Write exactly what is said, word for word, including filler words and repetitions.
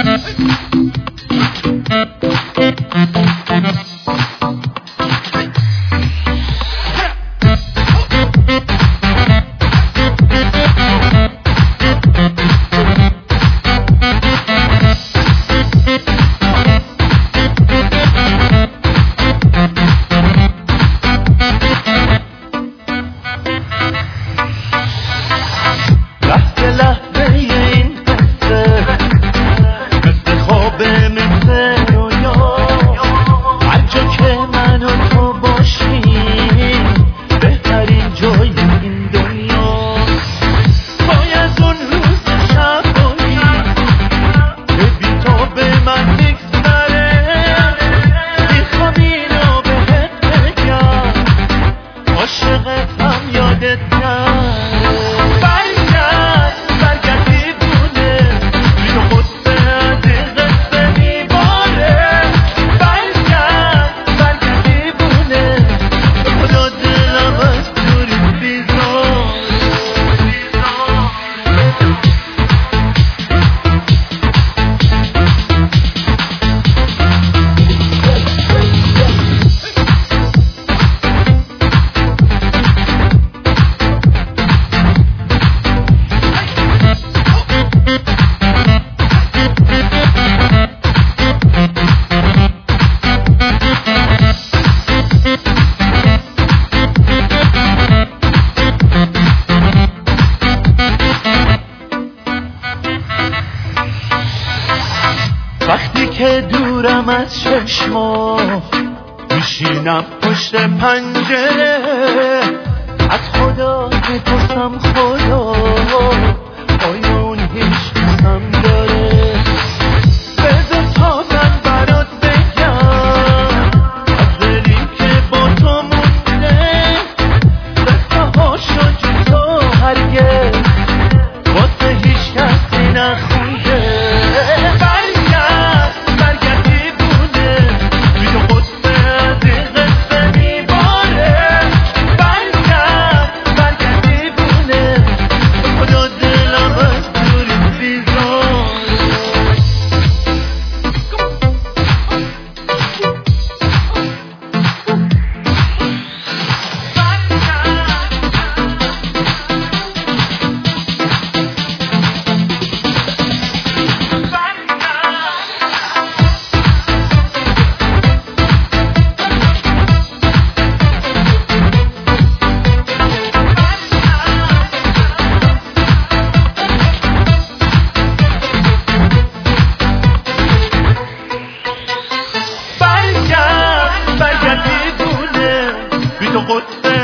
وقتی که دورم از چشما میشینم پشت پنجره، از خدا میپرسم خدا آیا اون هیچ دوستم داره؟ بذار تا من برات بگم از دلی که با تو مونده، دسته هاشو که تو هرگز واسه هیچ کسی نخونده. تو قطب